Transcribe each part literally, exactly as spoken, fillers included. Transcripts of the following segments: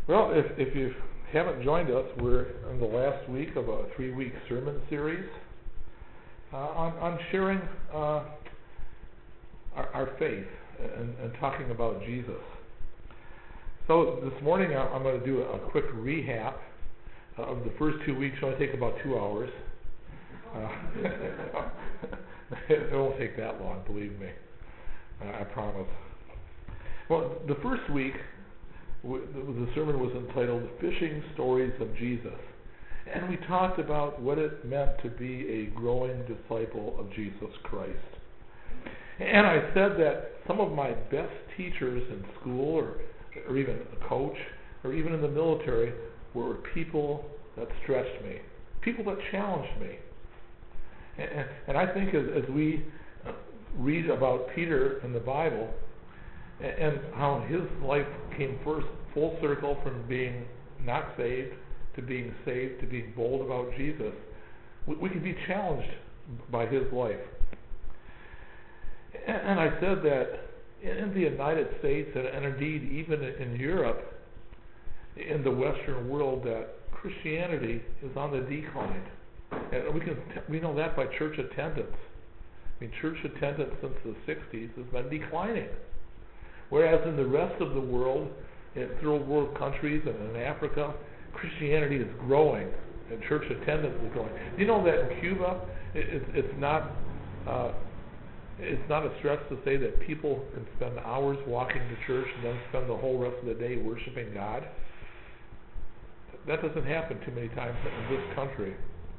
Well, if, if you haven't joined us, we're in the last week of a three-week sermon series uh, on, on sharing uh, our, our faith and, and talking about Jesus. So this morning I'm going to do a quick recap of the first two weeks. It'll only take about two hours. Uh, it won't take that long, believe me. Uh, I promise. Well, the first week, the sermon was entitled Fishing Stories of Jesus. And we talked about what it meant to be a growing disciple of Jesus Christ. And I said that some of my best teachers in school, or, or even a coach, or even in the military, were people that stretched me, people that challenged me. And, and I think as, as we read about Peter in the Bible, and how his life came first full circle from being not saved to being saved to being bold about Jesus, we, we can be challenged by his life. And, and I said that in the United States, and, and indeed even in Europe, in the Western world, that Christianity is on the decline. And we can we know that by church attendance. I mean, church attendance since the sixties has been declining. Whereas in the rest of the world, in third world countries and in Africa, Christianity is growing and church attendance is growing. Do you know that in Cuba, it, it, it's not uh, it's not a stretch to say that people can spend hours walking to church and then spend the whole rest of the day worshiping God? That doesn't happen too many times in this country.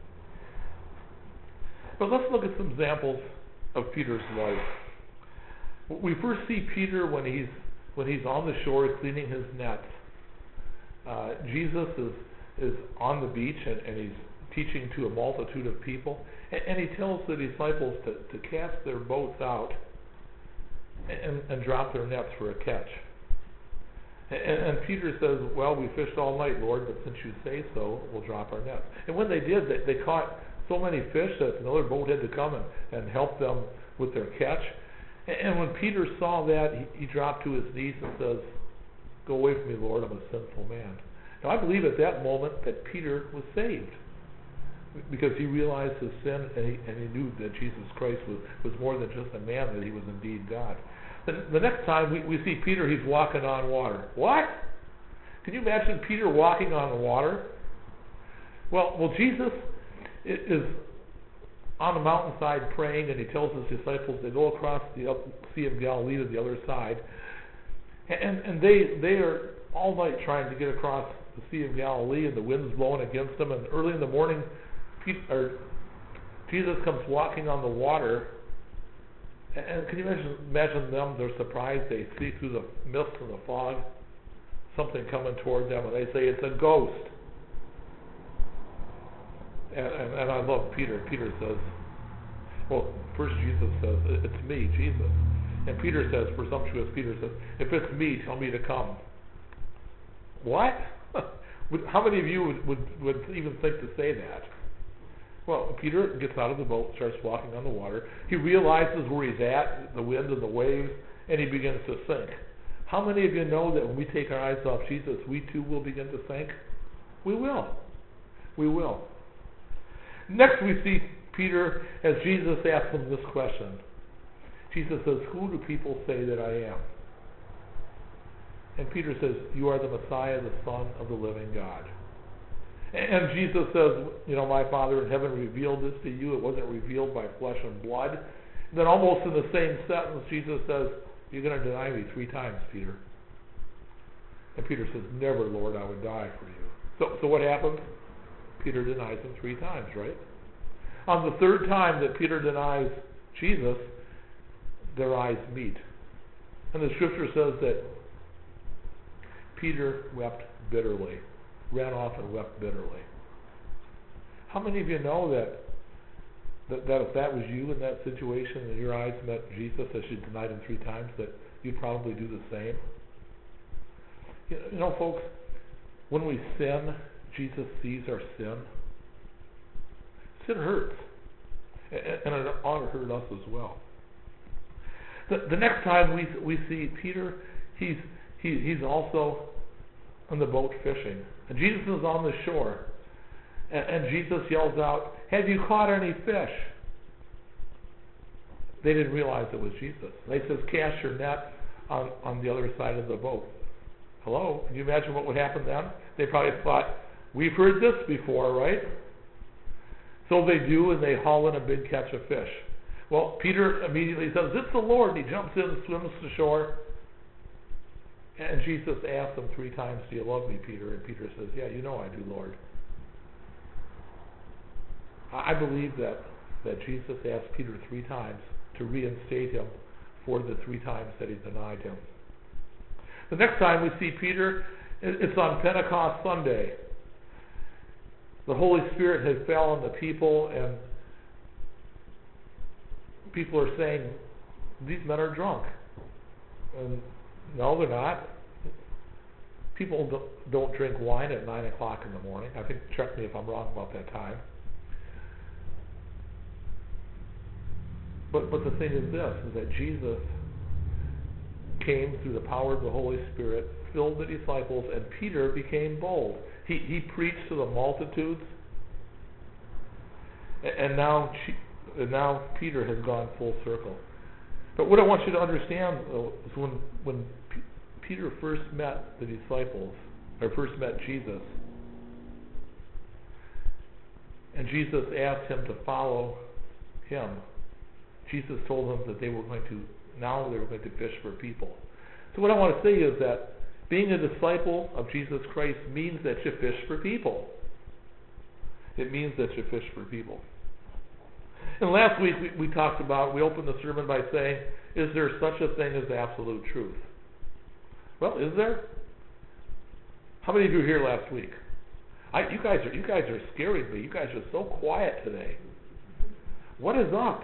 But let's look at some examples of Peter's life. We first see Peter when he's when he's on the shore cleaning his nets. Uh, Jesus is is on the beach and, and he's teaching to a multitude of people, and, and he tells the disciples to, to cast their boats out and, and drop their nets for a catch. And, and Peter says, "Well, we fished all night, Lord, but since you say so, we'll drop our nets." And when they did, they, they caught so many fish that another boat had to come and, and help them with their catch. And when Peter saw that, he, he dropped to his knees and says, "Go away from me, Lord, I'm a sinful man." Now, I believe at that moment that Peter was saved, because he realized his sin and he, and he knew that Jesus Christ was, was more than just a man, that he was indeed God. The, the next time we, we see Peter, he's walking on water. What? Can you imagine Peter walking on the water? Well, well, Jesus is on the mountainside praying, and he tells his disciples to go across the Sea of Galilee to the other side, and and they they are all night trying to get across the Sea of Galilee, and the wind's blowing against them, and early in the morning Pete, or Jesus comes walking on the water, and, and can you imagine, imagine them, they're surprised, they see through the mist and the fog something coming toward them, and they say it's a ghost. And, and, and I love Peter. Peter says, well, first Jesus says, "It's me, Jesus." And Peter says, presumptuous Peter says, "If it's me, tell me to come." What? How many of you would, would, would even think to say that? Well, Peter gets out of the boat, starts walking on the water. He realizes where he's at, the wind and the waves, and he begins to sink. How many of you know that when we take our eyes off Jesus, we too will begin to sink? We will. We will. Next we see Peter as Jesus asks him this question. Jesus says, "Who do people say that I am?" And Peter says, "You are the Messiah, the Son of the living God." And Jesus says, "You know, my Father in heaven revealed this to you. It wasn't revealed by flesh and blood." And then almost in the same sentence, Jesus says, "You're going to deny me three times, Peter." And Peter says, "Never, Lord, I would die for you." So, so what happens? Peter denies him three times, right? On the third time that Peter denies Jesus, their eyes meet. And the scripture says that Peter wept bitterly, ran off and wept bitterly. How many of you know that, that, that if that was you in that situation and your eyes met Jesus as you denied him three times, that you'd probably do the same? You, you know, folks, when we sin, Jesus sees our sin. Sin hurts, and it ought to hurt us as well. The, the next time we we see Peter, he's he, he's also on the boat fishing. And Jesus is on the shore. And, and Jesus yells out, "Have you caught any fish?" They didn't realize it was Jesus. They says, "Cast your net on, on the other side of the boat." Hello? Can you imagine what would happen then? They probably thought, "We've heard this before, right?" So they do, and they haul in a big catch of fish. Well, Peter immediately says, "It's the Lord." He jumps in, swims to shore. And Jesus asks him three times, "Do you love me, Peter?" And Peter says, "Yeah, you know I do, Lord." I believe that, that Jesus asked Peter three times to reinstate him for the three times that he denied him. The next time we see Peter, it's on Pentecost Sunday. The Holy Spirit has fell on the people, and people are saying, "These men are drunk." And no, they're not. People don't, don't drink wine at nine o'clock in the morning. I think, check me if I'm wrong about that time. But but the thing is this, is that Jesus came through the power of the Holy Spirit, filled the disciples, and Peter became bold. He he preached to the multitudes, and now and now Peter has gone full circle. But what I want you to understand though, is when when P- Peter first met the disciples, or first met Jesus, and Jesus asked him to follow him, Jesus told them that they were going to, now they were going to fish for people. So what I want to say is that being a disciple of Jesus Christ means that you fish for people. It means that you fish for people. And last week we, we talked about, we opened the sermon by saying, is there such a thing as absolute truth? Well, is there? How many of you were here last week? I, you guys are you guys are scaring me. You guys are so quiet today. What is up?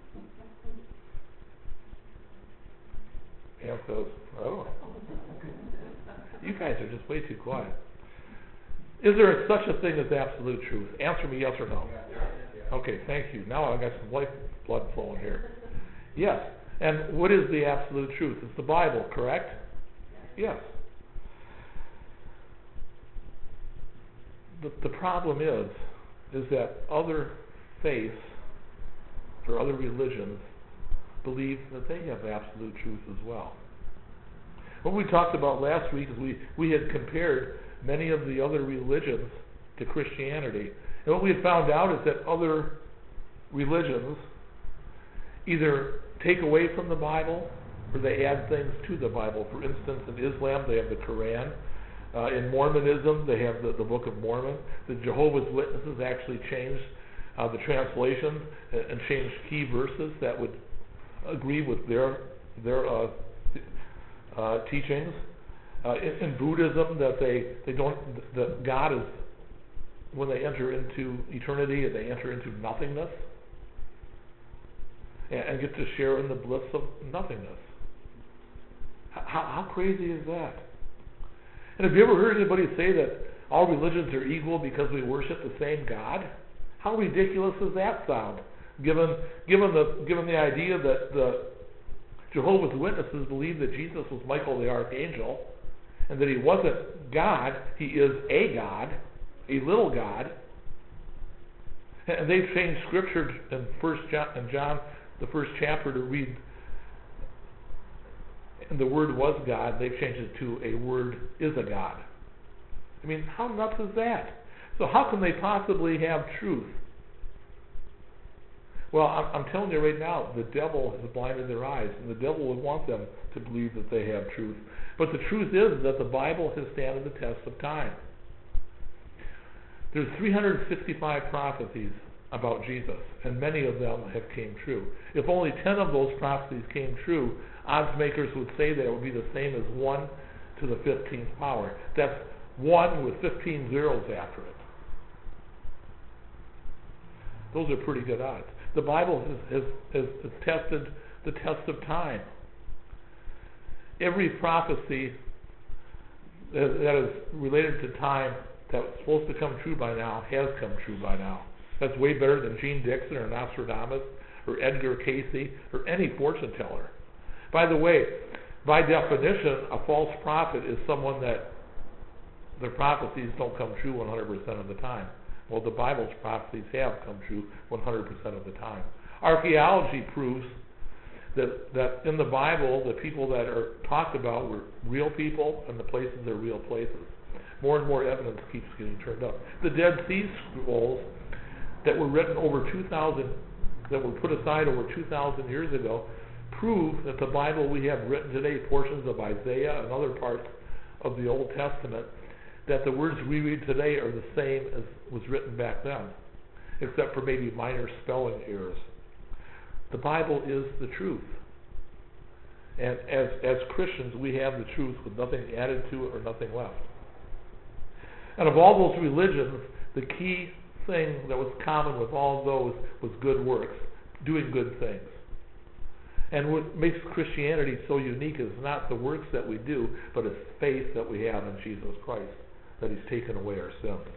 Amp goes, "Oh, you guys are just way too quiet." Is there such a thing as absolute truth? Answer me yes or no. Okay, thank you. Now I got some life blood flowing here. Yes. And what is the absolute truth? It's the Bible, correct? Yes. The, the problem is, is that other faiths or other religions believe that they have absolute truth as well. What we talked about last week is we, we had compared many of the other religions to Christianity. And what we had found out is that other religions either take away from the Bible or they add things to the Bible. For instance, in Islam they have the Quran. Uh, in Mormonism they have the, the Book of Mormon. The Jehovah's Witnesses actually changed uh, the translation and, and changed key verses that would agree with their their uh, uh, teachings. Uh, in, in Buddhism, that they they don't that God is, when they enter into eternity, they enter into nothingness and, and get to share in the bliss of nothingness. How, how crazy is that? And have you ever heard anybody say that all religions are equal because we worship the same God? How ridiculous does that sound? Given given the given the idea that the Jehovah's Witnesses believe that Jesus was Michael the Archangel, and that he wasn't God, he is a God, a little God. And they've changed Scripture in First John, in John, the first chapter, to read, and the Word was God. They've changed it to a Word is a God. I mean, how nuts is that? So how can they possibly have truth? Well, I'm, I'm telling you right now, the devil has blinded their eyes, and the devil would want them to believe that they have truth. But the truth is that the Bible has stood the test of time. There's three hundred sixty-five prophecies about Jesus, and many of them have came true. If only ten of those prophecies came true, odds makers would say that it would be the same as one to the fifteenth power. That's one with fifteen zeros after it. Those are pretty good odds. The Bible has, has, has tested the test of time. Every prophecy that, that is related to time that was supposed to come true by now has come true by now. That's way better than Gene Dixon or Nostradamus or Edgar Cayce or any fortune teller. By the way, by definition, a false prophet is someone that their prophecies don't come true one hundred percent of the time. Well, the Bible's prophecies have come true one hundred percent of the time. Archaeology proves that, that in the Bible, the people that are talked about were real people, and the places are real places. More and more evidence keeps getting turned up. The Dead Sea Scrolls that were written over two thousand, that were put aside over two thousand years ago, prove that the Bible we have written today, portions of Isaiah and other parts of the Old Testament, that the words we read today are the same as was written back then, except for maybe minor spelling errors. The Bible is the truth. And as, as Christians, we have the truth with nothing added to it or nothing left. And of all those religions, the key thing that was common with all of those was good works, doing good things. And what makes Christianity so unique is not the works that we do, but it's faith that we have in Jesus Christ, that He's taken away our sins.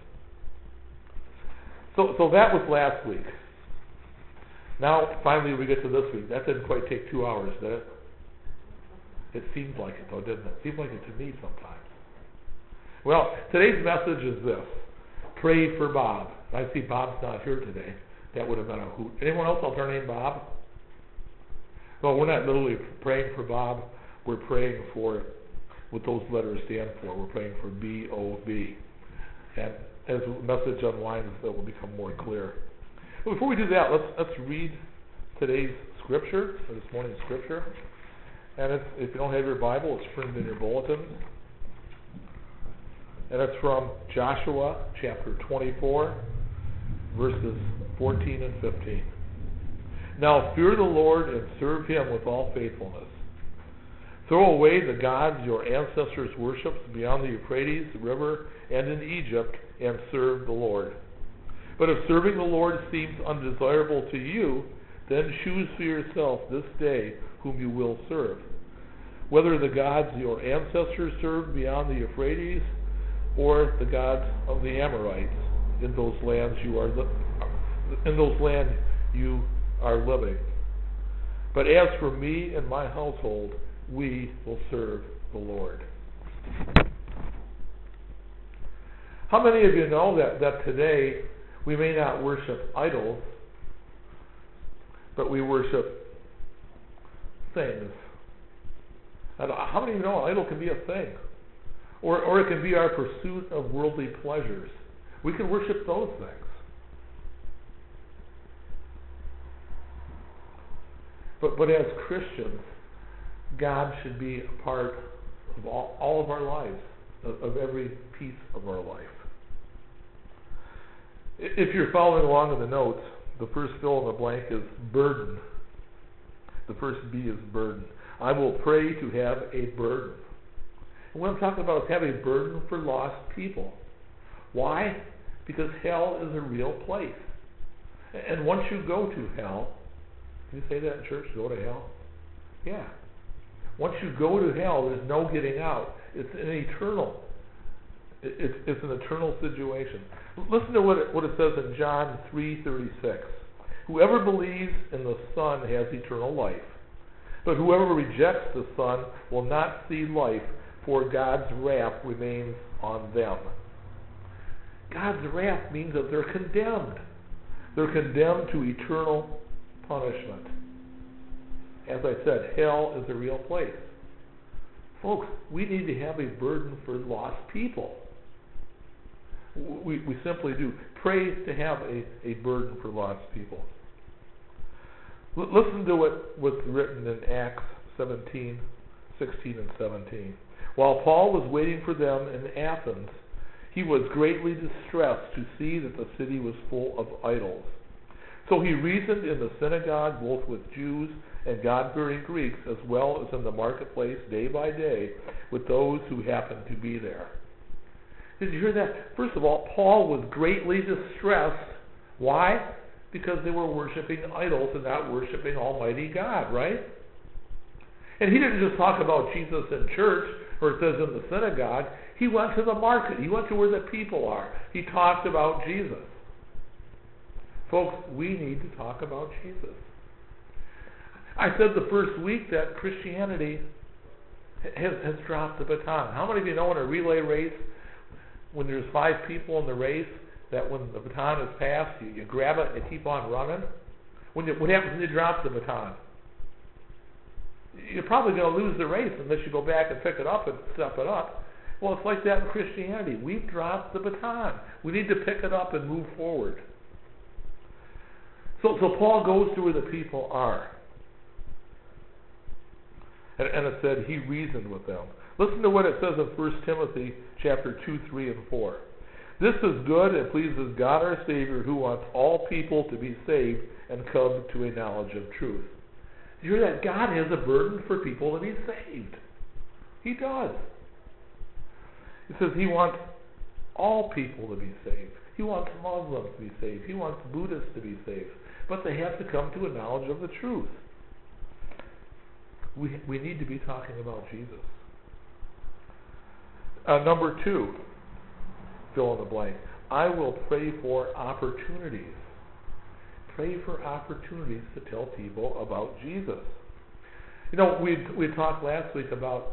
So, so that was last week. Now, finally, we get to this week. That didn't quite take two hours, did it? It seemed like it, though, didn't it? It seemed like it to me sometimes. Well, today's message is this. Pray for Bob. I see Bob's not here today. That would have been a hoot. Anyone else out there named Bob? Well, we're not literally praying for Bob. We're praying for what those letters stand for. We're praying for B O B. And as the message unwinds, that will become more clear. But before we do that, let's let's read today's scripture, or this morning's scripture. And it's, if you don't have your Bible, it's printed in your bulletin. And it's from Joshua chapter twenty-four, verses fourteen and fifteen. Now fear the Lord and serve Him with all faithfulness. Throw away the gods your ancestors worshipped beyond the Euphrates River and in Egypt, and serve the Lord. But if serving the Lord seems undesirable to you, then choose for yourself this day whom you will serve, whether the gods your ancestors served beyond the Euphrates, or the gods of the Amorites in those lands you are li- in those lands you are living. But as for me and my household, we will serve the Lord. How many of you know that, that today we may not worship idols, but we worship things? And how many of you know an idol can be a thing? Or, or it can be our pursuit of worldly pleasures. We can worship those things. But, but as Christians, God should be a part of all, all of our lives, of, of every piece of our life. If you're following along in the notes, the first fill in the blank is burden. The first B is burden. I will pray to have a burden. And what I'm talking about is have a burden for lost people. Why? Because hell is a real place. And once you go to hell, can you say that in church, go to hell? Yeah. Once you go to hell, there's no getting out. It's an eternal, it's, it's an eternal situation. Listen to what it, what it says in John three thirty-six. Whoever believes in the Son has eternal life. But whoever rejects the Son will not see life, for God's wrath remains on them. God's wrath means that they're condemned. They're condemned to eternal punishment. As I said, hell is a real place. Folks, we need to have a burden for lost people. We, we simply do. Pray to have a, a burden for lost people. L- listen to what, what's written in Acts seventeen, sixteen and seventeen. While Paul was waiting for them in Athens, he was greatly distressed to see that the city was full of idols. So he reasoned in the synagogue both with Jews and God-fearing Greeks, as well as in the marketplace day by day with those who happened to be there. Did you hear that? First of all, Paul was greatly distressed. Why? Because they were worshiping idols and not worshiping Almighty God, right? And he didn't just talk about Jesus in church, or it says in the synagogue. He went to the market. He went to where the people are. He talked about Jesus. Folks, we need to talk about Jesus. I said the first week that Christianity has, has dropped the baton. How many of you know in a relay race, when there's five people in the race, that when the baton is passed, you, you grab it and you keep on running? When you, what happens when you drop the baton? You're probably going to lose the race unless you go back and pick it up and step it up. Well, it's like that in Christianity. We've dropped the baton. We need to pick it up and move forward. So, so Paul goes to where the people are. And, and it said he reasoned with them. Listen to what it says in First Timothy chapter two, three, and four. This is good and pleases God our Savior, who wants all people to be saved and come to a knowledge of truth. You hear that? God has a burden for people to be saved. He does. It says he wants all people to be saved. He wants Muslims to be saved. He wants Buddhists to be saved. But they have to come to a knowledge of the truth. We, we need to be talking about Jesus. Uh, number two, fill in the blank. I will pray for opportunities. Pray for opportunities to tell people about Jesus. You know, we we talked last week about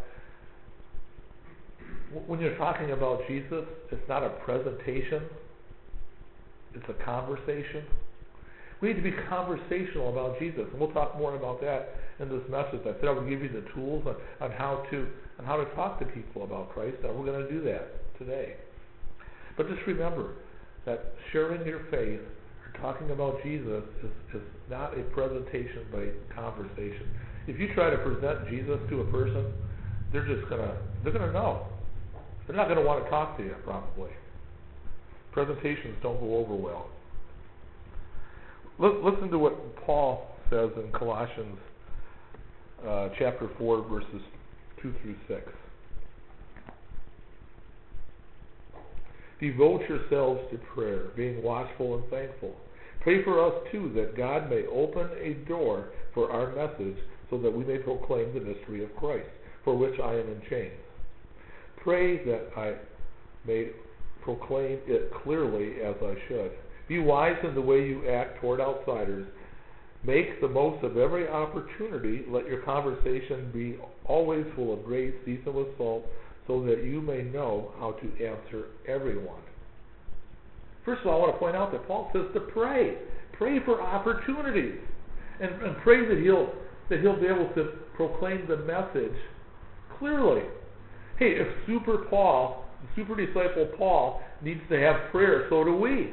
when you're talking about Jesus, it's not a presentation, it's a conversation. We need to be conversational about Jesus, and we'll talk more about that in this message. I said I would give you the tools on, on how to on how to talk to people about Christ, and we're going to do that today. But just remember that sharing your faith or talking about Jesus is, is not a presentation but a conversation. If you try to present Jesus to a person, they're just gonna they're gonna know. They're not going to want to talk to you, probably. Presentations don't go over well. Listen to what Paul says in Colossians uh, chapter four, verses two through six. Devote yourselves to prayer, being watchful and thankful. Pray for us, too, that God may open a door for our message so that we may proclaim the mystery of Christ, for which I am in chains. Pray that I may proclaim it clearly as I should. Be wise in the way you act toward outsiders. Make the most of every opportunity. Let your conversation be always full of grace, seasoned with salt, so that you may know how to answer everyone. First of all, I want to point out that Paul says to pray. Pray for opportunities. And, and pray that he'll, that he'll be able to proclaim the message clearly. Hey, if Super Paul, the super disciple Paul, needs to have prayer, so do we.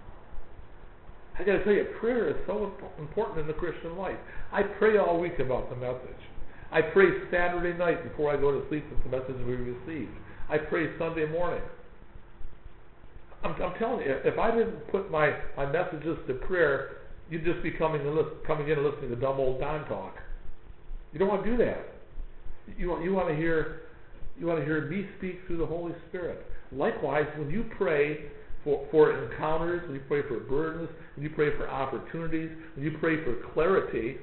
I got to tell you, prayer is so important in the Christian life. I pray all week about the message. I pray Saturday night before I go to sleep with the message we received. I pray Sunday morning. I'm, I'm telling you, if I didn't put my, my messages to prayer, you'd just be coming, and listen, coming in and listening to dumb old Don talk. You don't want to do that. You, you want to hear you want to hear me speak through the Holy Spirit. Likewise, when you pray for, for encounters, when you pray for burdens, when you pray for opportunities, when you pray for clarity,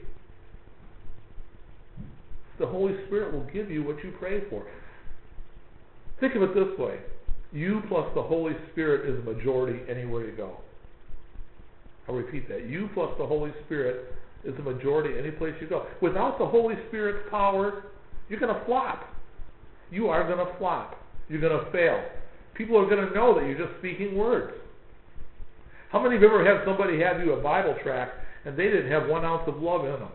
the Holy Spirit will give you what you pray for. Think of it this way. You plus the Holy Spirit is a majority anywhere you go. I'll repeat that. You plus the Holy Spirit is a majority any place you go. Without the Holy Spirit's power, you're going to flop. You are going to flop. You're going to fail. People are going to know that you're just speaking words. How many of you ever had somebody have you a Bible tract and they didn't have one ounce of love in them?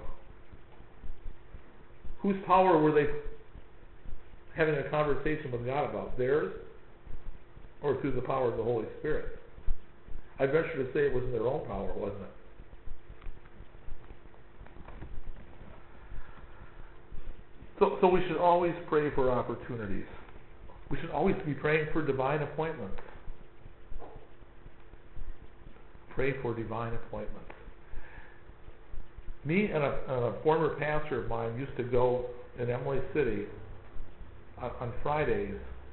Whose power were they having a conversation with God about? Theirs or through the power of the Holy Spirit? I venture to say it was in their own power, wasn't it? So, so we should always pray for opportunities. We should always be praying for divine appointments. Pray for divine appointments. Me and a, and a former pastor of mine used to go in Emily City on, on Fridays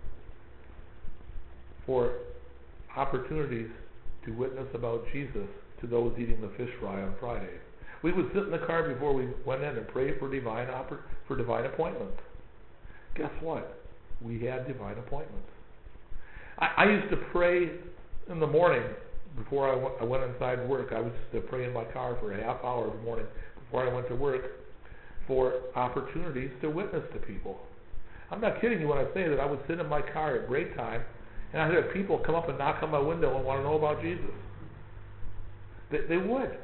for opportunities to witness about Jesus to those eating the fish fry on Fridays. We would sit in the car before we went in and pray for divine oppor- for divine appointments. Guess what? We had divine appointments. I, I used to pray in the morning before I, w- I went inside work. I used to pray in my car for a half hour every morning before I went to work for opportunities to witness to people. I'm not kidding you when I say that I would sit in my car at break time And I'd have people come up and knock on my window and want to know about Jesus. They, they would.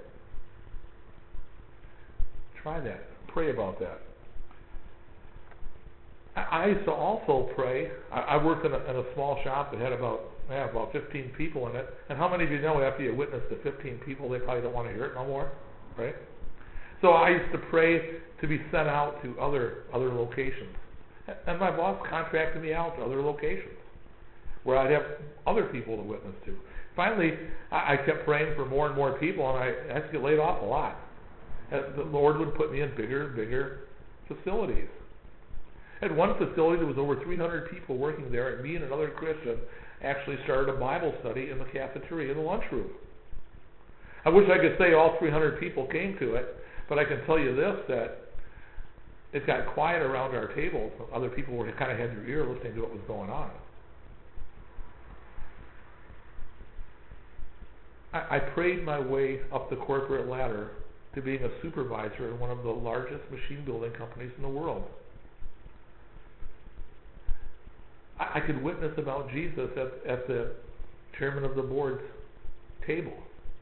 Try that. Pray about that. I, I used to also pray. I, I worked in a, in a small shop that had about yeah, about fifteen people in it. And how many of you know after you witness to fifteen people, they probably don't want to hear it no more, right? So I used to pray to be sent out to other other locations. And my boss contracted me out to other locations where I'd have other people to witness to. Finally, I, I kept praying for more and more people, and I had to get laid off a lot. And the Lord would put me in bigger and bigger facilities. At one facility, there was over three hundred people working there, and me and another Christian actually started a Bible study in the cafeteria in the lunchroom. I wish I could say all three hundred people came to it, but I can tell you this, that it got quiet around our table. Other people were kind of had their ear listening to what was going on. I, I prayed my way up the corporate ladder to being a supervisor in one of the largest machine building companies in the world. I, I could witness about Jesus at, at the chairman of the board's table.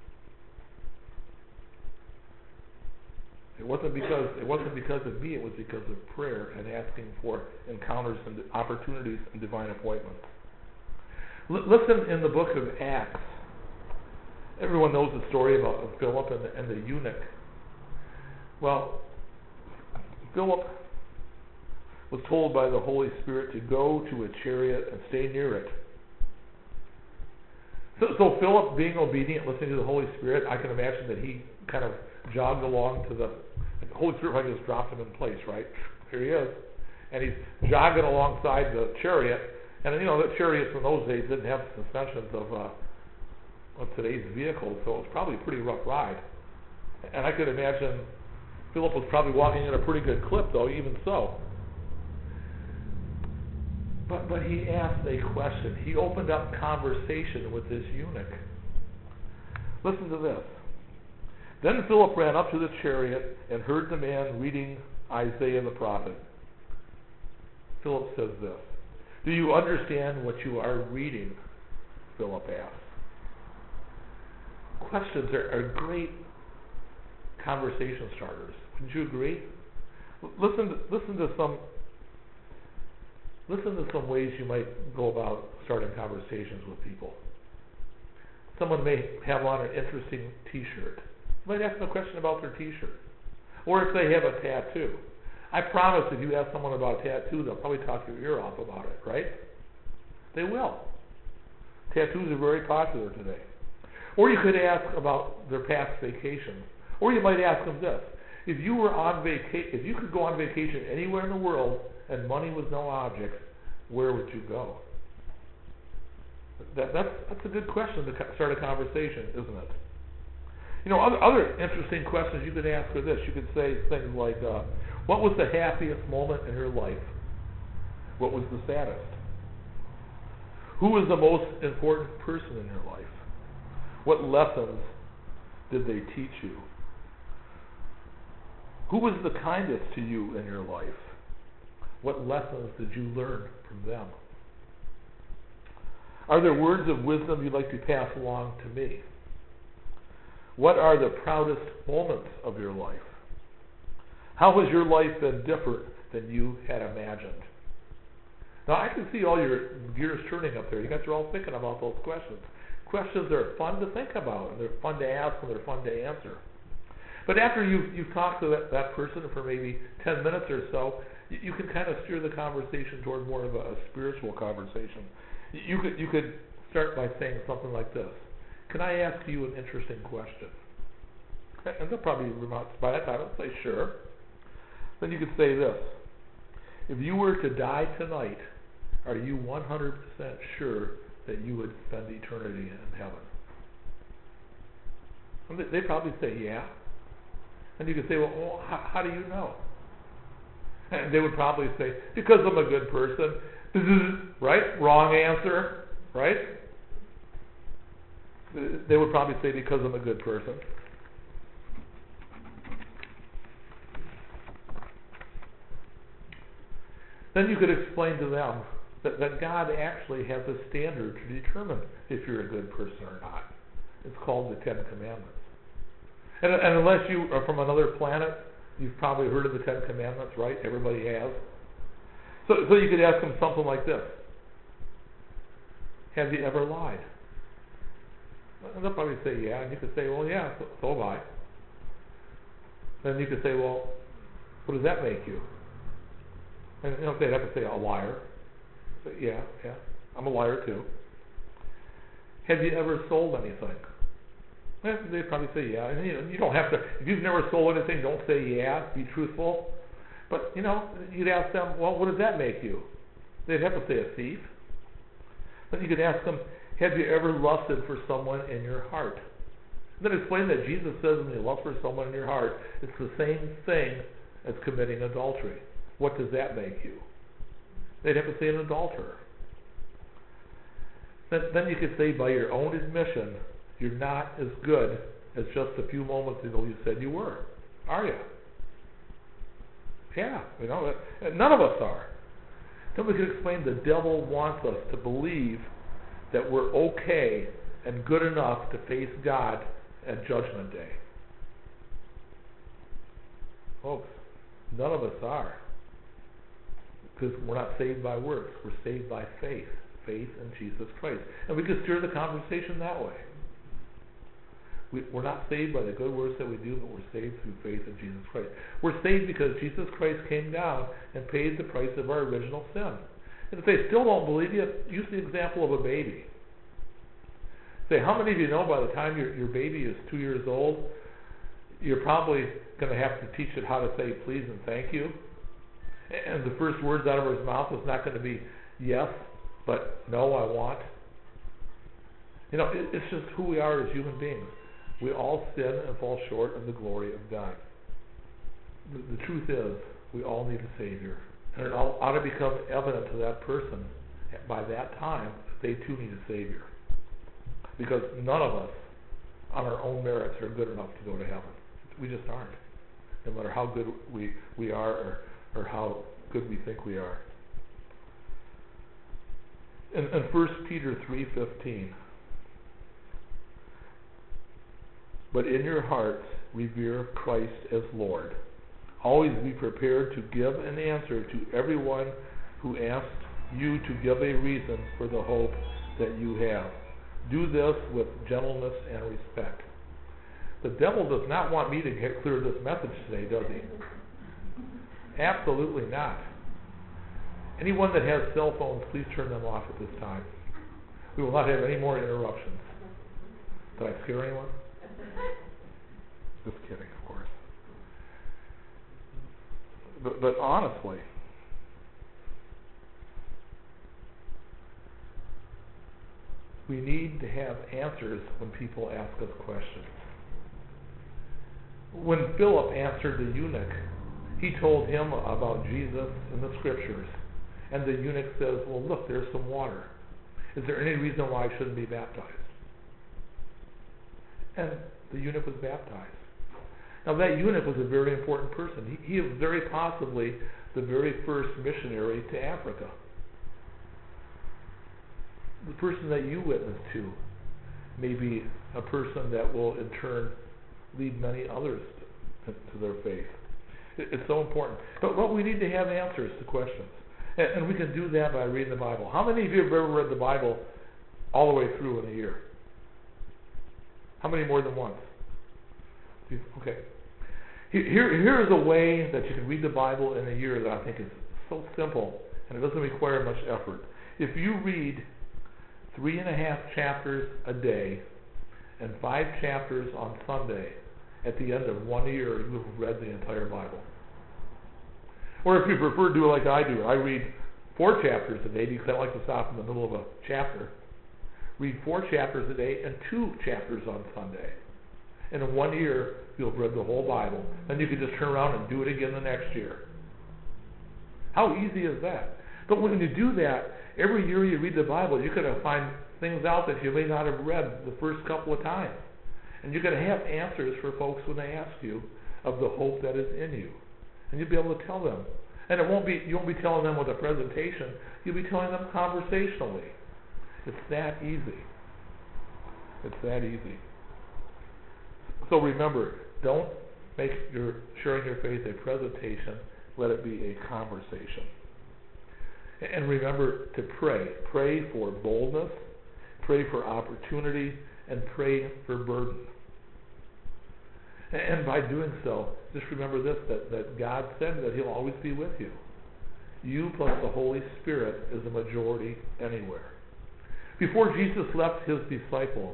It wasn't because it wasn't because of me. It was because of prayer and asking for encounters and opportunities and divine appointments. L- listen in the book of Acts. Everyone knows the story about Philip and the, and the eunuch. Well, Philip was told by the Holy Spirit to go to a chariot and stay near it. So, so Philip, being obedient, listening to the Holy Spirit, I can imagine that he kind of jogged along to the, the Holy Spirit probably just dropped him in place, right? Here he is. And he's jogging alongside the chariot. And, you know, the chariots in those days didn't have suspensions of, uh, of today's vehicles, so it was probably a pretty rough ride. And I could imagine Philip was probably walking at a pretty good clip, though, even so. But, but he asked a question. He opened up conversation with this eunuch. Listen to this. Then Philip ran up to the chariot and heard the man reading Isaiah the prophet. Philip says this. Do you understand what you are reading? Philip asked. Questions are, are great conversation starters. Wouldn't you agree? Listen to, listen to some listen to some ways you might go about starting conversations with people. Someone may have on an interesting T-shirt. You might ask them a question about their T-shirt. Or if they have a tattoo. I promise if you ask someone about a tattoo, they'll probably talk your ear off about it, right? They will. Tattoos are very popular today. Or you could ask about their past vacation. Or you might ask them this. If you were on vacation, if you could go on vacation anywhere in the world and money was no object, where would you go? That, that's, that's a good question to start a conversation, isn't it? You know, other, other interesting questions you could ask are this. You could say things like, uh, what was the happiest moment in your life? What was the saddest? Who was the most important person in your life? What lessons did they teach you? Who was the kindest to you in your life? What lessons did you learn from them? Are there words of wisdom you'd like to pass along to me? What are the proudest moments of your life? How has your life been different than you had imagined? Now, I can see all your gears turning up there. You guys are all thinking about those questions. Questions are fun to think about, and they're fun to ask, and they're fun to answer. But after you've, you've talked to that, that person for maybe ten minutes or so, you, you can kind of steer the conversation toward more of a, a spiritual conversation. You could, you could start by saying something like this. Can I ask you an interesting question? And they'll probably, by that time, they'll say, sure. Then you could say this. If you were to die tonight, are you one hundred percent sure that you would spend eternity in heaven? And they, they'd probably say, yeah. And you could say, well, well how, how do you know? And they would probably say, because I'm a good person. Right? Wrong answer. Right? They would probably say, because I'm a good person. Then you could explain to them That, that God actually has a standard to determine if you're a good person or not. It's called the Ten Commandments. And, and unless you are from another planet, you've probably heard of the Ten Commandments, right? Everybody has. So, so you could ask them something like this. Have you ever lied? And they'll probably say, yeah. And you could say, well, yeah, so, so have I. Then you could say, well, what does that make you? And you know, they'd have to say, a liar. Say, yeah, yeah, I'm a liar too. Have you ever sold anything? Well, they'd probably say, yeah. And you know, you don't have to, if you've never sold anything, don't say yeah, be truthful. But, you know, you'd ask them, well, what does that make you? They'd have to say a thief. Then you could ask them, have you ever lusted for someone in your heart? And then explain that Jesus says when you lust for someone in your heart, it's the same thing as committing adultery. What does that make you? They'd have to say an adulterer. Then, then you could say by your own admission, you're not as good as just a few moments ago you said you were. Are you? Yeah, you know, none of us are. Then we could explain the devil wants us to believe that we're okay and good enough to face God at Judgment Day. Folks, none of us are. Because we're not saved by works. We're saved by faith. Faith in Jesus Christ. And we could steer the conversation that way. We, we're not saved by the good works that we do, but we're saved through faith in Jesus Christ. We're saved because Jesus Christ came down and paid the price of our original sin. And if they still don't believe you, use the example of a baby. Say, how many of you know by the time your, your baby is two years old, you're probably going to have to teach it how to say please and thank you? And the first words out of his mouth is not going to be yes, but no, I want. You know, it, it's just who we are as human beings. We all sin and fall short of the glory of God. The, the truth is, we all need a Savior. And it all ought to become evident to that person by that time that they too need a Savior. Because none of us, on our own merits, are good enough to go to heaven. We just aren't. No matter how good we, we are or, or how good we think we are. In, in First Peter three fifteen, but in your hearts revere Christ as Lord. Always be prepared to give an answer to everyone who asks you to give a reason for the hope that you have. Do this with gentleness and respect. The devil does not want me to get clear this message today, does he? Absolutely not. Anyone that has cell phones, please turn them off at this time. We will not have any more interruptions. Did I scare anyone? Just kidding, of course. But, but honestly, we need to have answers when people ask us questions. When Philip answered the eunuch, he told him about Jesus in the Scriptures. And the eunuch says, well, look, there's some water. Is there any reason why I shouldn't be baptized? And the eunuch was baptized. Now, that eunuch was a very important person. He, he was very possibly the very first missionary to Africa. The person that you witness to may be a person that will, in turn, lead many others to, to their faith. It, it's so important. But, but we need to have answers to questions. And, and we can do that by reading the Bible. How many of you have ever read the Bible all the way through in a year? How many more than once? Okay. Here, here is a way that you can read the Bible in a year that I think is so simple, and it doesn't require much effort. If you read three and a half chapters a day and five chapters on Sunday, at the end of one year, you have read the entire Bible. Or if you prefer to do it like I do, I read four chapters a day because I like to stop in the middle of a chapter. Read four chapters a day and two chapters on Sunday. And in one year, you'll have read the whole Bible. Then you can just turn around and do it again the next year. How easy is that? But when you do that, every year you read the Bible, you're going to find things out that you may not have read the first couple of times. And you're going to have answers for folks when they ask you of the hope that is in you. And you'll be able to tell them. And it won't be, you won't be telling them with a presentation. You'll be telling them conversationally. It's that easy. It's that easy. So remember, don't make your sharing your faith a presentation. Let it be a conversation. And remember to pray. Pray for boldness, pray for opportunity, and pray for burden. And by doing so, just remember this, that, that God said that He'll always be with you. You plus the Holy Spirit is a majority anywhere. Before Jesus left His disciples,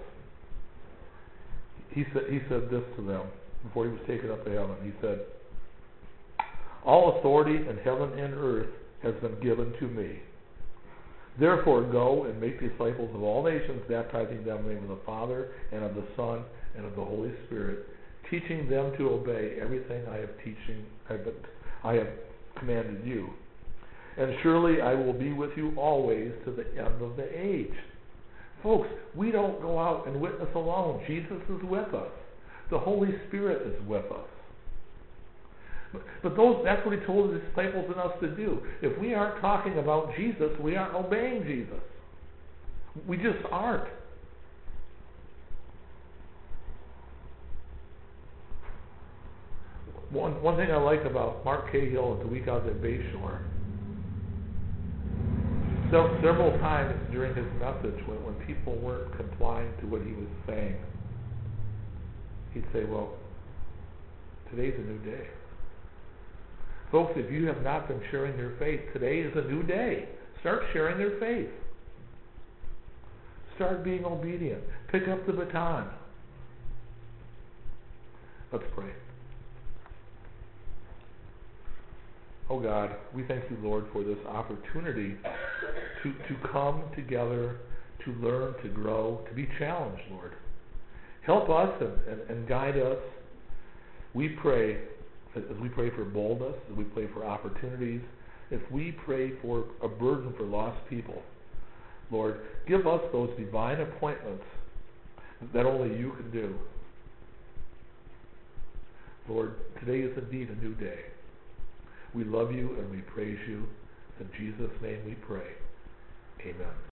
He said, he said this to them before He was taken up to heaven. He said, "All authority in heaven and earth has been given to me. Therefore go and make disciples of all nations, baptizing them in the name of the Father and of the Son and of the Holy Spirit, teaching them to obey everything I have teaching I have commanded you. And surely I will be with you always to the end of the age." Folks, we don't go out and witness alone. Jesus is with us. The Holy Spirit is with us. But, but those, that's what He told His disciples and us to do. If we aren't talking about Jesus, we aren't obeying Jesus. We just aren't. One, one thing I like about Mark Cahill at the week out at Bayshore, so, several times during his message, when, when people weren't complying to what he was saying, he'd say, well, today's a new day. Folks, if you have not been sharing your faith, today is a new day. Start sharing your faith. Start being obedient. Pick up the baton. Let's pray. Oh God, we thank you, Lord, for this opportunity to, to come together, to learn, to grow, to be challenged, Lord. Help us and, and, and guide us. We pray, as we pray for boldness, as we pray for opportunities, as we pray for a burden for lost people, Lord, give us those divine appointments that only you can do. Lord, today is indeed a new day. We love you and we praise you. In Jesus' name we pray. Amen.